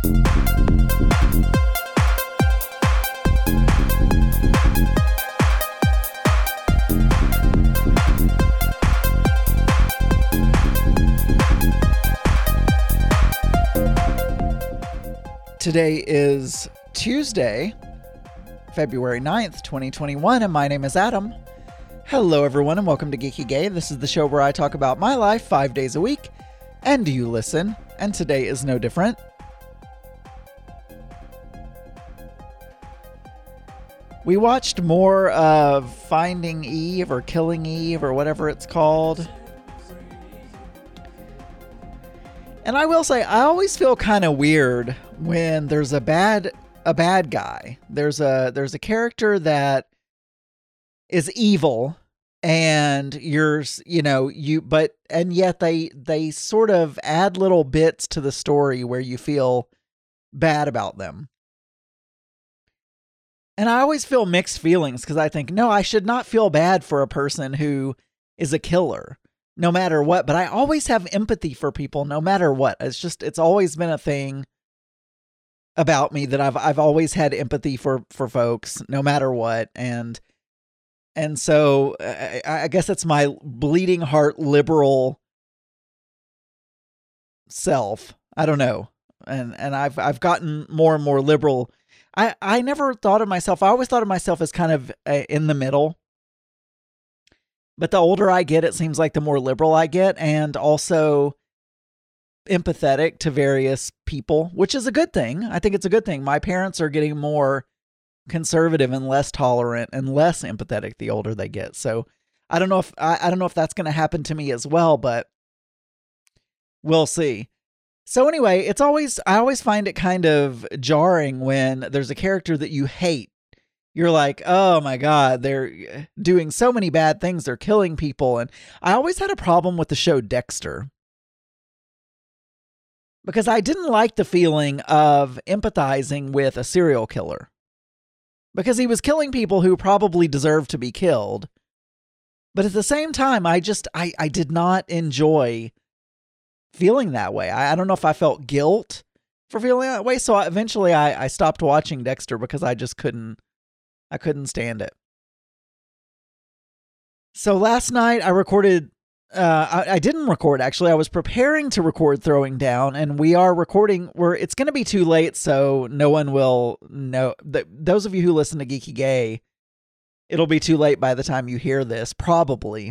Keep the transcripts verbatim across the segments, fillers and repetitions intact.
Today is Tuesday, February ninth, twenty twenty-one, and my name is Adam. Hello, everyone, and welcome to Geeky Gay. This is the show where I talk about my life five days a week, and you listen, and today is no different. We watched more of Finding Eve, or Killing Eve, or whatever it's called. And I will say, I always feel kind of weird when there's a bad a bad guy. There's a there's a character that is evil, and you're you know you but and yet they they sort of add little bits to the story where you feel bad about them. And I always feel mixed feelings because I think, no, I should not feel bad for a person who is a killer, no matter what. But I always have empathy for people, no matter what. It's just, it's always been a thing about me that I've, I've always had empathy for, for folks, no matter what. And, and so I, I guess it's my bleeding heart liberal self. I don't know. And, and I've, I've gotten more and more liberal. I, I never thought of myself, I always thought of myself as kind of uh, in the middle. But the older I get, it seems like the more liberal I get, and also empathetic to various people, which is a good thing. I think it's a good thing. My parents are getting more conservative and less tolerant and less empathetic the older they get. So I don't know if I, I don't know if that's going to happen to me as well, but we'll see. So anyway, it's always I always find it kind of jarring when there's a character that you hate. You're like, oh my God, they're doing so many bad things. They're killing people. And I always had a problem with the show Dexter, because I didn't like the feeling of empathizing with a serial killer, because he was killing people who probably deserved to be killed. But at the same time, I just, I, I did not enjoy feeling that way. I, I don't know if I felt guilt for feeling that way. So I, eventually I, I stopped watching Dexter because I just couldn't, I couldn't stand it. So last night I recorded, uh, I, I didn't record actually. I was preparing to record Throwing Down, and we are recording where it's going to be too late. So no one will know that. Those of you who listen to Geeky Gay, it'll be too late by the time you hear this, probably.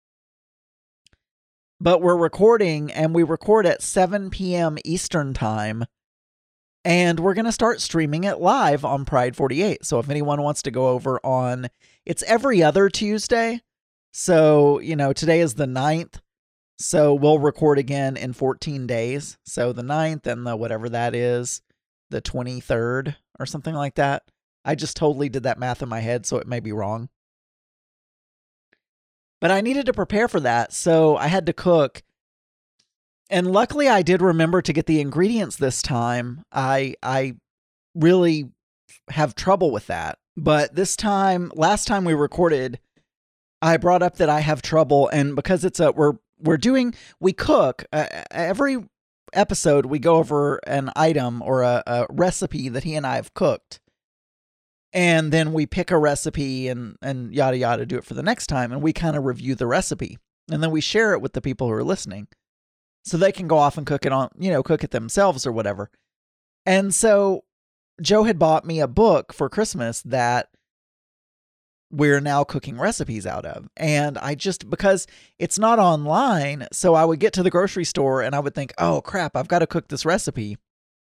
But we're recording, and we record at seven p.m. Eastern time. And we're going to start streaming it live on Pride forty-eight. So if anyone wants to go over on, it's every other Tuesday. So, you know, today is the ninth. So we'll record again in fourteen days. So the ninth and the whatever that is, the twenty-third or something like that. I just totally did that math in my head, so it may be wrong. But I needed to prepare for that. So I had to cook. And luckily I did remember to get the ingredients this time. I I really have trouble with that. But this time, last time we recorded, I brought up that I have trouble. And because it's a, we're, we're doing, we cook, uh, every episode we go over an item or a, a recipe that he and I have cooked. And then we pick a recipe and, and yada yada, do it for the next time. And we kind of review the recipe. And then we share it with the people who are listening, so they can go off and cook it on, you know, cook it themselves or whatever. And so Joe had bought me a book for Christmas that we're now cooking recipes out of. And I just, because it's not online, so I would get to the grocery store and I would think, oh crap, I've got to cook this recipe.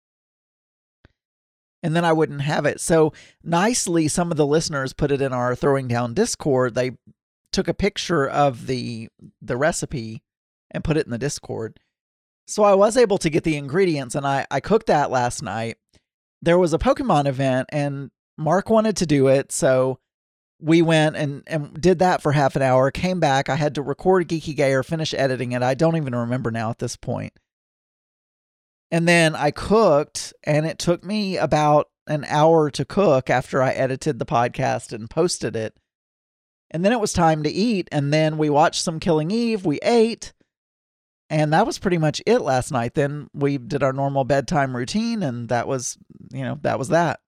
And then I wouldn't have it. So nicely, some of the listeners put it in our Throwing Down Discord. They took a picture of the the recipe and put it in the Discord. So I was able to get the ingredients, and I, I cooked that last night. There was a Pokemon event, and Mark wanted to do it, so we went and, and did that for half an hour, came back. I had to record Geeky Gay or finish editing it. I don't even remember now at this point. And then I cooked, and it took me about an hour to cook after I edited the podcast and posted it. And then it was time to eat, and then we watched some Killing Eve, we ate, And that was pretty much it last night. Then we did our normal bedtime routine, and that was, you know, that was that.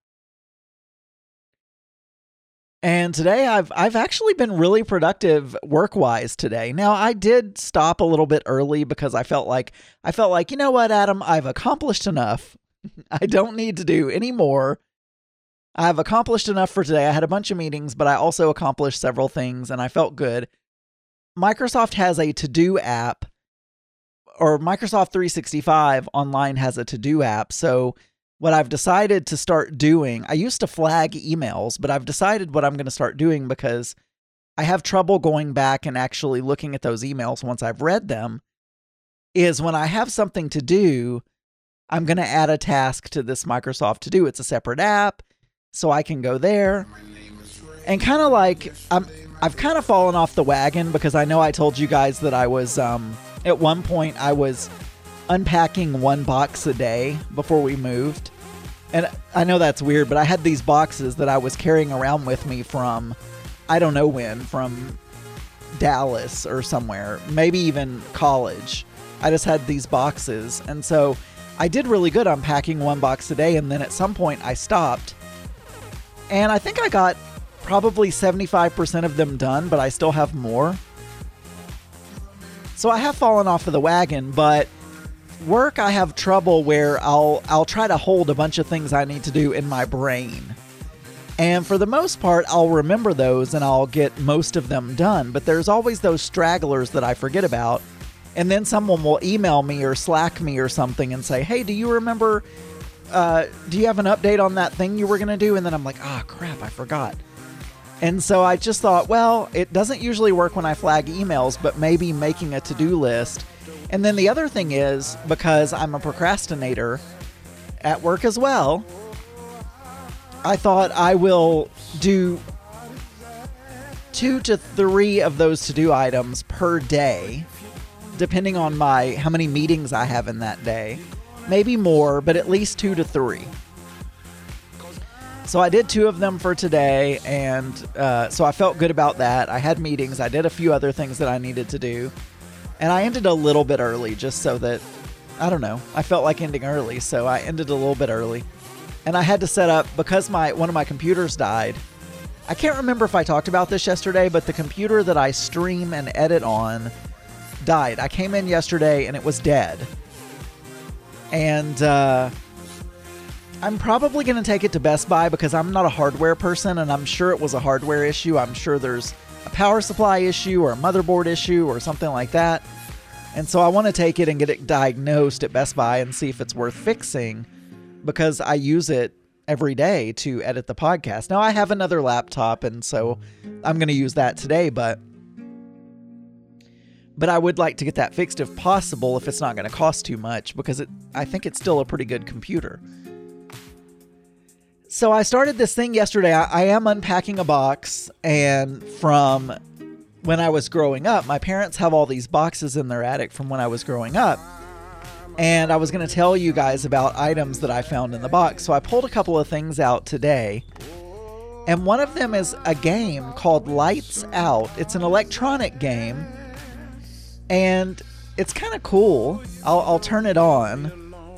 And today I've I've actually been really productive work-wise today. Now, I did stop a little bit early because I felt like I felt like, you know what, Adam, I've accomplished enough. I don't need to do any more. I've accomplished enough for today. I had a bunch of meetings, but I also accomplished several things, and I felt good. Microsoft has a to-do app, or Microsoft three sixty-five Online has a to-do app. So what I've decided to start doing, I used to flag emails, but I've decided what I'm going to start doing because I have trouble going back and actually looking at those emails once I've read them, is when I have something to do, I'm going to add a task to this Microsoft To Do. It's a separate app, so I can go there. And kind of like, I'm, I've kind of fallen off the wagon because I know I told you guys that I was, um, at one point I was unpacking one box a day before we moved. And I know that's weird, but I had these boxes that I was carrying around with me from, I don't know when, from Dallas or somewhere, maybe even college. I just had these boxes. And so I did really good unpacking one box a day. And then at some point I stopped. And I think I got probably seventy-five percent of them done, but I still have more. So I have fallen off of the wagon, but work, I have trouble where I'll I'll try to hold a bunch of things I need to do in my brain. And for the most part, I'll remember those and I'll get most of them done. But there's always those stragglers that I forget about. And then someone will email me or Slack me or something and say, hey, do you remember, uh, do you have an update on that thing you were going to do? And then I'm like, ah, oh, crap, I forgot. And so I just thought, well, it doesn't usually work when I flag emails, but maybe making a to-do list. And then the other thing is, because I'm a procrastinator at work as well, I thought I will do two to three of those to-do items per day, depending on my how many meetings I have in that day. Maybe more, but at least two to three. So I did two of them for today, and uh, so I felt good about that. I had meetings. I did a few other things that I needed to do. And I ended a little bit early just so that, I don't know, I felt like ending early, so I ended a little bit early. And I had to set up, because my one of my computers died. I can't remember if I talked about this yesterday, but the computer that I stream and edit on died. I came in yesterday and it was dead. And uh, I'm probably going to take it to Best Buy because I'm not a hardware person, and I'm sure it was a hardware issue. I'm sure there's a power supply issue or a motherboard issue or something like that. And so I want to take it and get it diagnosed at Best Buy and see if it's worth fixing, because I use it every day to edit the podcast. Now I have another laptop, and so I'm going to use that today, but but I would like to get that fixed if possible, if it's not going to cost too much, because it I think it's still a pretty good computer. So I started this thing yesterday. I, I am unpacking a box, and from when I was growing up, my parents have all these boxes in their attic from when I was growing up. And I was going to tell you guys about items that I found in the box. So I pulled a couple of things out today. And one of them is a game called Lights Out. It's an electronic game. And it's kind of cool. I'll, I'll turn it on.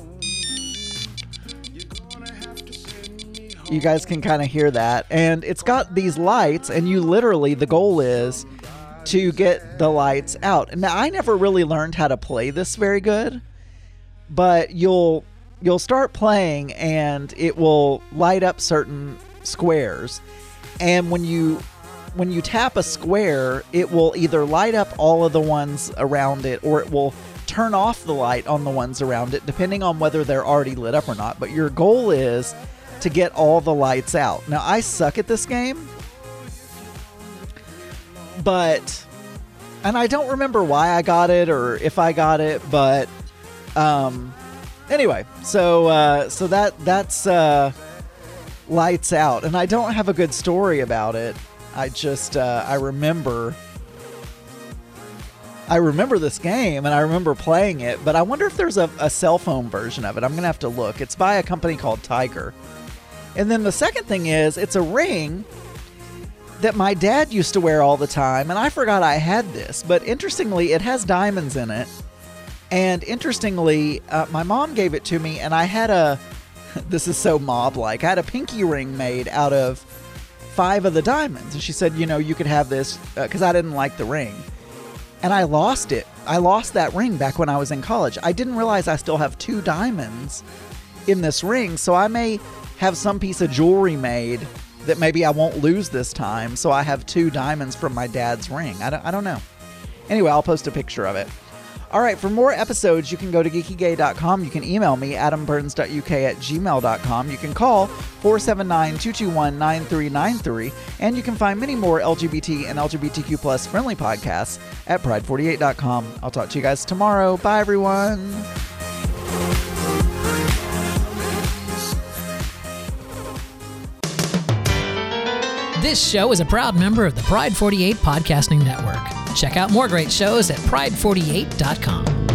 You guys can kind of hear that. And it's got these lights, and you literally, the goal is to get the lights out. Now, I never really learned how to play this very good, but you'll you'll start playing and it will light up certain squares. And when you when you tap a square, it will either light up all of the ones around it, or it will turn off the light on the ones around it, depending on whether they're already lit up or not. But your goal is to get all the lights out. Now, I suck at this game, but, and I don't remember why I got it or if I got it, but, um, anyway, so, uh, so that, that's, uh, Lights Out, and I don't have a good story about it. I just, uh, I remember, I remember this game, and I remember playing it, but I wonder if there's a, a cell phone version of it. I'm going to have to look. It's by a company called Tiger. And then the second thing is, it's a ring that my dad used to wear all the time, and I forgot I had this. But interestingly, it has diamonds in it. And interestingly, uh, my mom gave it to me, and I had a, this is so mob-like, I had a pinky ring made out of five of the diamonds. And she said, you know, you could have this, because uh, I didn't like the ring. And I lost it. I lost that ring back when I was in college. I didn't realize I still have two diamonds in this ring, so I may have some piece of jewelry made that maybe I won't lose this time, so I have two diamonds from my dad's ring. I don't, I don't know. Anyway, I'll post a picture of it. All right, for more episodes, you can go to geeky gay dot com. You can email me, adam burns dot u k at gmail dot com. You can call four seven nine, two two one, nine three nine three. And you can find many more L G B T and L G B T Q plus friendly podcasts at pride forty-eight dot com. I'll talk to you guys tomorrow. Bye, everyone. This show is a proud member of the Pride forty-eight Podcasting Network. Check out more great shows at pride forty-eight dot com.